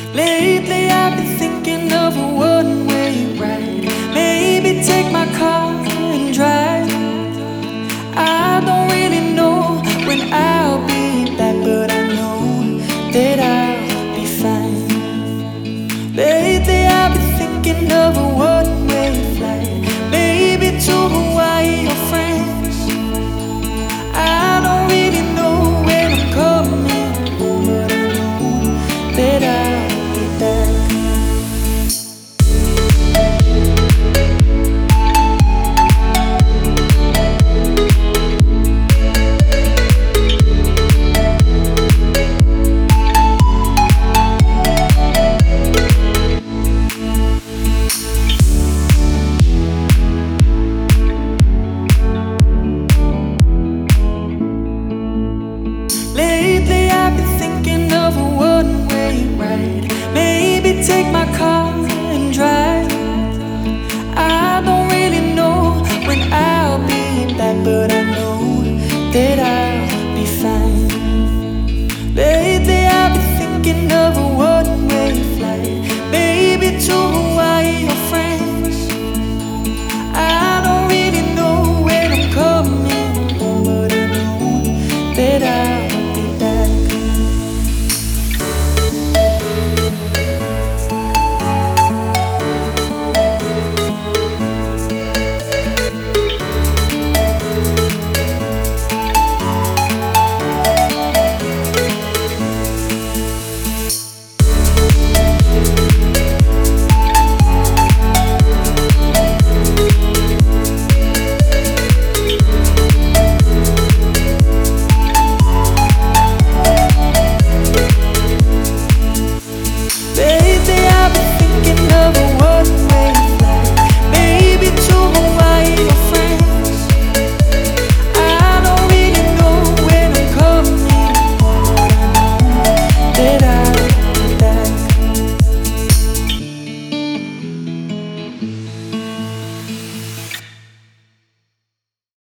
Lately I've been thinking of a one-way ride. Maybe take my car and drive. I don't really know when I'll be back, but I know that I'll be fine. Lately I've been thinking of a one-way flight. Maybe to Hawaii or France. I don't really know when I'm coming home, but I know that